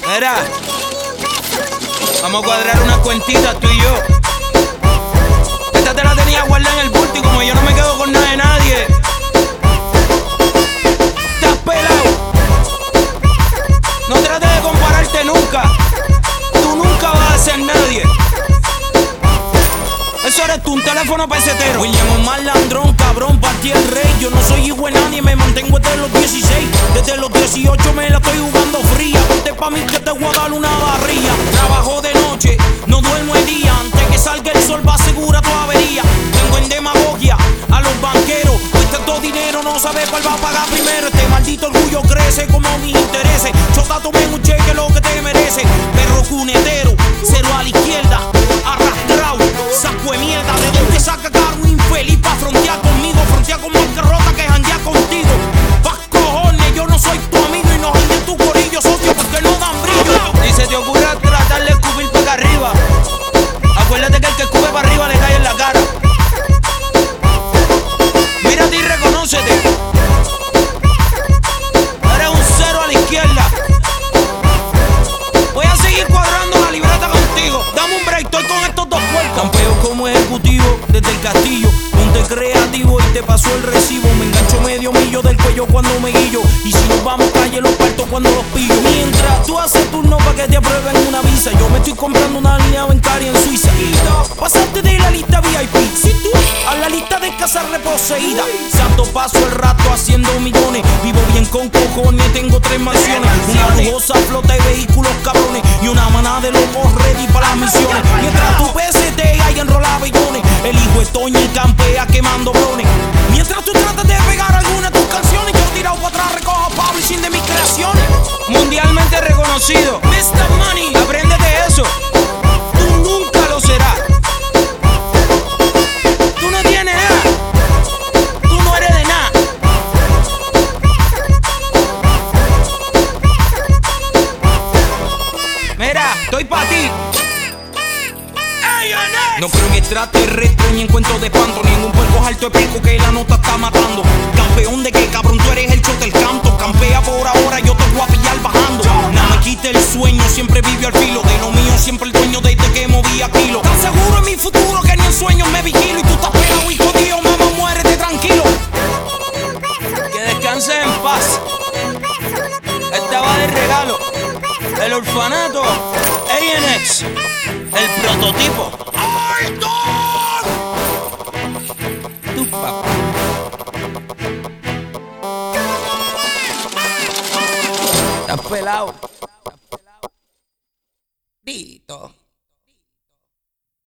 Mira, vamos a cuadrar unas cuentitas tú y yo. Esta te la tenía guardada en el bulto y como yo no me quedo con nada de nadie. Estás pelado. No trates de compararte nunca. Tú nunca vas a ser nadie. Eso eres tú, un teléfono pesetero. William Omar Landrón, cabrón, partí el rey. Yo no soy hijo de nadie, me mantengo desde los 16. Desde los 18 me la estoy jugando fría. Ponte pa' mí que te voy a dar una barría. Trabajo de noche, no duermo el día. Antes que salga el sol va a asegurar tu avería. Tengo en demagogia a los banqueros. Pues tanto dinero, no sabes cuál va a pagar primero. Este maldito orgullo crece como mis intereses. Chota, tome un cheque lo que te merece. Perro cunetero, cero a la izquierda. Arrastrado, saco de mierda. ¿De dónde saca cara un infeliz pa' frontear conmigo? Frontear con más carrota que jandear contigo. Vas cojones, yo no soy tu amigo y no jande tu corillo, socio, porque no dan brillo. Y se te ocurra tratar de escupir para acá arriba. Acuérdate que el que escupe para arriba le cae en la cara. Mírate y reconócete. Eres un cero a la izquierda. Voy a seguir cuadrando la libreta contigo. Dame un break, estoy con estos dos puertos. Campeo como ejecutivo desde el castillo. Ponte creativo y te paso el recibo. Me engancho medio millo del cuello cuando me guillo. Y si nos vamos calle los parto cuando los pillo. Mientras tú haces turno para que te aprueben una visa, yo me estoy comprando una línea bancaria en Suiza. Pasaste de la lista VIP, si tú a la lista de casa reposeída. Santo paso el rato haciendo millones. Vivo bien con cojones, tengo 3 mansiones. Una lujosa flota de vehículos cabrones. Y una manada de locos ready para las misiones. Mientras tu PST hay enrola billones. El hijo de Toño y campea quemando blones. Mientras tú tratas de pegar alguna de tus canciones, yo tirado para atrás recojo Pablo y sin de mis creaciones. Mundialmente reconocido, Mr. Money, apréndete eso. Tú nunca lo serás. Tú no tienes nada. Tú no eres de nada. Mira, estoy pa' ti. No creo en extraterrestre ni en cuentos de espanto, ni en un puerco alto de pico que la nota está matando. Campeón de que cabrón, tú eres el shot del canto. Campea por ahora, yo te voy a pillar bajando. No me quite el sueño, siempre vive al filo. De lo mío siempre el dueño desde que movía kilos. Tan seguro en mi futuro que ni en sueños me vigilo. Y tú estás pegado y jodido, mamá, muérete tranquilo. Que descanses en paz. Esta va de regalo. El orfanato ANX, el prototipo. Tu papá. Estás pelado. Dito.